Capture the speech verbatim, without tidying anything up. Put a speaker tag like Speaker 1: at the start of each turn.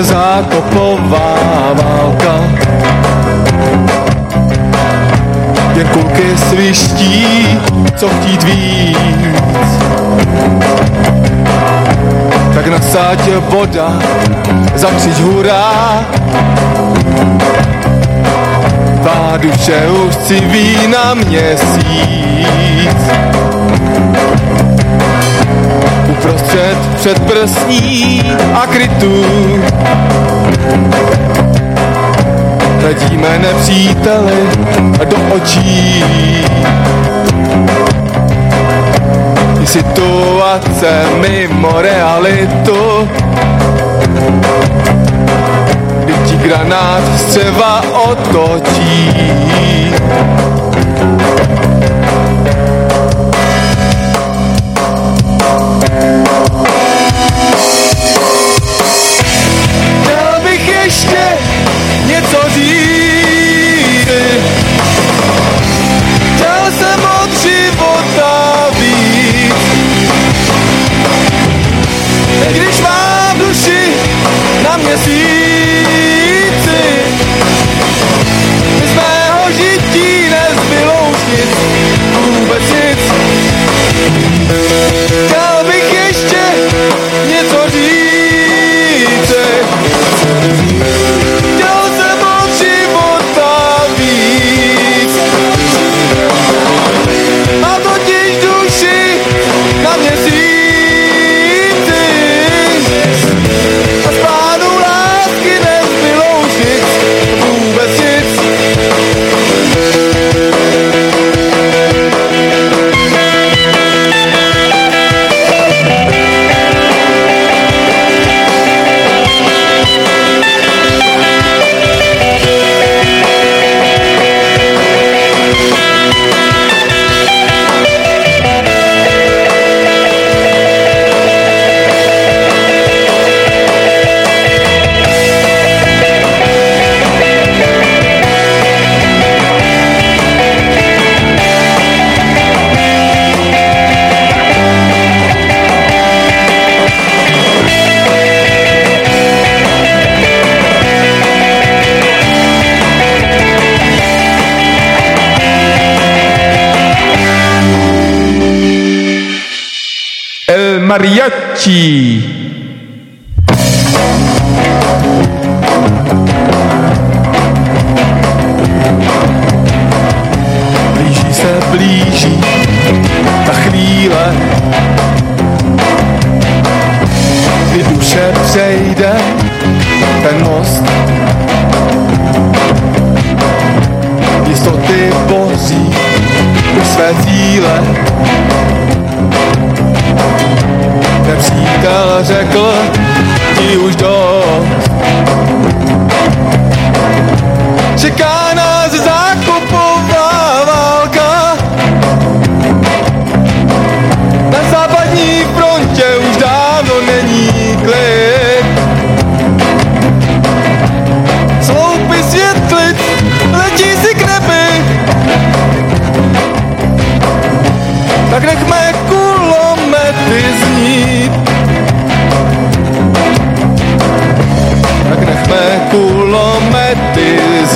Speaker 1: se zákopová válka. Jen kulky sviští, co chtít víc. Tak nasáď voda, zakřič hurá. Tvá duše už civí na měsíc. Uprostřed předprsní a krytů hledíme nepříteli do očí. I situace mimo realitu, kdy ti granát střeva otočí. Chtěl bych ještě něco říct, chtěl jsem od života víc. I když mám duši na měsíci, mi z mého žití nezbylo už nic, vůbec nic. Chtěl bych ještě něco říct, chtěl jsem od života víc. Mám totiž duši na měsíci a z plánu lásky nezbylo už nic, vůbec nic. El mariachi. Blíží se, blíží ta chvíle, kdy duše přejde ten most. Jistoty boří už své cíle. Nepřítel řekl ti už dost. Čeká nás zákopová válka. Na západní frontě už dávno není klid. Sloupy světlic letí si k nebi. Tak nechme kulomety znít. Tak nechme kulomety